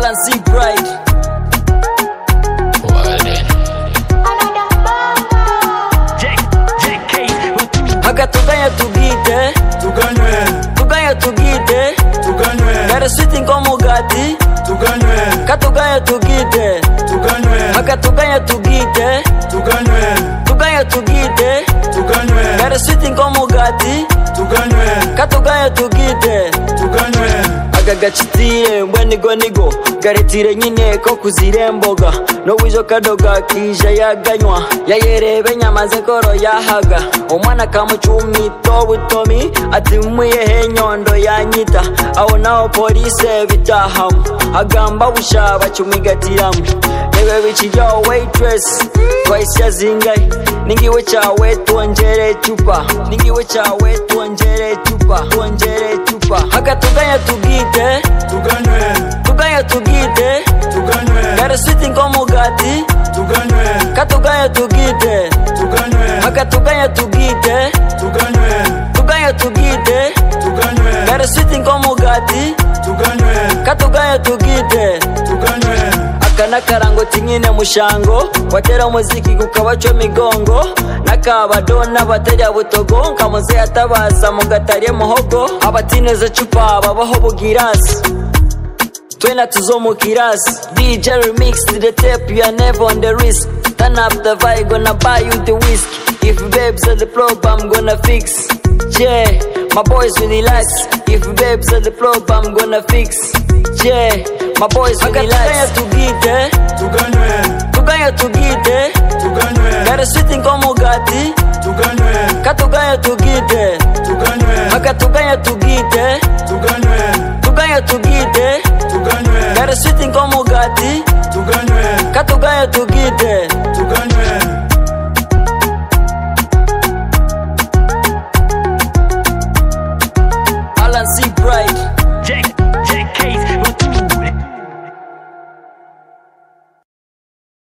Francis Pride. Haga tuganya tugite, tuganya tugite, Gare sweeting como gati, katuganya tugite, haga tuganya tugite, tuganya tugite, Gare sweeting como gati, katuganya tugite, agagachitire mbwenigo garetire nyine ko kuziremboga no wizo kadoga kija yaganywa yayerebe nyamaze koro yahaga umwana kamucumi to butomi ati mwiye nyondo yanyita aho naho police bitahamu agamba bushaba cyumigatiramu ewe bikijo waitress twice yazingai ningiwe chawe tuongere chupa ningiwe chawe tuongere chupa haga tuganya tugite tuganya tugite Gare sweeting como gati katuganya tugite haga tuganya tugite tuganya tugite Gare sweeting como gati katuganya tugite akana karango tinyine mushango watera muziki kukabacho migongo nakabadona bateja butogo kamuze atabaza mugatariye muhogo abatineza chupa babaho bugirasi twena tuzomu kirasi DJ remix to the tape you are never on the risk turn up the vibe gonna buy you the whiskey if babes at the club I'm gonna fix yeah my boys really relax if babes at the club I'm gonna fix yeah my boys really relax tuganya tugite Gare sweeting como gati katuganya tugite haga tuganya tugite tuganya tugite Gare sweeting como gati katuganya tugite